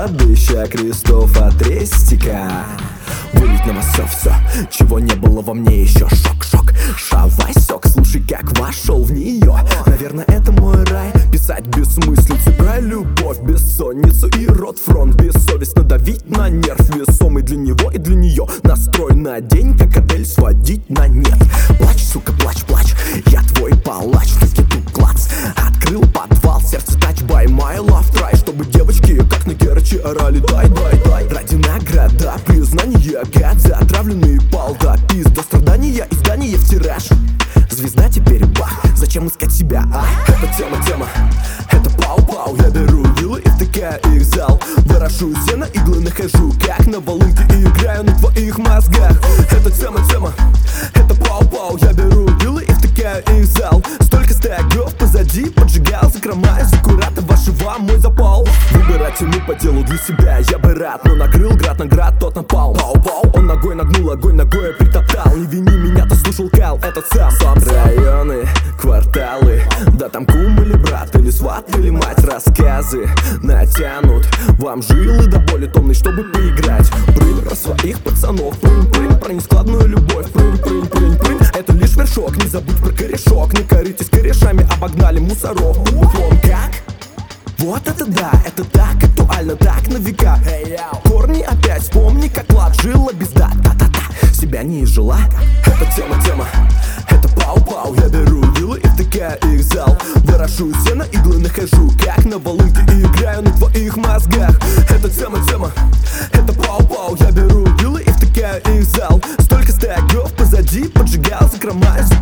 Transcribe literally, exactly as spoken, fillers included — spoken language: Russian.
кладбища крестов от рестика. Вылить на массо все, чего не было во мне еще. Шок-шок, шавайсок, слушай, как вошел в нее. Наверное, это мой рай, писать бессмыслицу про любовь, бессонницу и рот-фронт. Бессовестно давить на нерв, весомый для него и для нее. Настрой на день, как Адель, сводить на нет. Плачь, сука, плачь, плачь, я твой палач. Таки тут клац, открыл подвал, сердце touch by my love try. Чтобы девочки, как на Керчи, орали дай, дай, дай. Ради награда, признания, гадза, отравленный полда, пизда, страдания, издания в тираж. Звезда теперь бах, зачем искать себя, а? Это тема, тема, это пау-пау. Я беру вилы и втыкаю их в зал. Ворошу сено, иглы нахожу, как на волынке, и играю на твоих мозгах. Это тема, тема, это пау-пау. Я беру вилы и втыкаю их в зал. Столько стягов позади, поджигал, закромаю закурата вашего мой запал. Выбирать ему по делу для себя я бы рад, но накрыл град на град, тот напал. Пау-пау, он ногой нагнул, огонь ногой притоптал. Не вини меня, ты слушал кал, этот сам, сам. Районы, кварталы, да там кум или брат, или сват, или мать. Рассказы натянут вам жилы до боли томной, чтобы поиграть. Прынь про своих пацанов, прынь, прынь про нескладную любовь. Прынь, прынь, прынь, прынь, это лишь вершок, не забудь про корешок. Не коритесь корешами, обогнали мусоров. Вон как? Вот это да, это так актуально, так на века. Корни опять вспомни, как лад жила без да, та-та-та, себя не изжила. Это тема, тема, это пау-пау. Я беру вилы и втыкаю их в зал. Ворошу сено, иглы нахожу, как на волынке, и играю на твоих мозгах. Это тема, тема, это пау-пау. Я беру вилы и втыкаю их в зал. Столько стягов позади, поджигал, закромаю.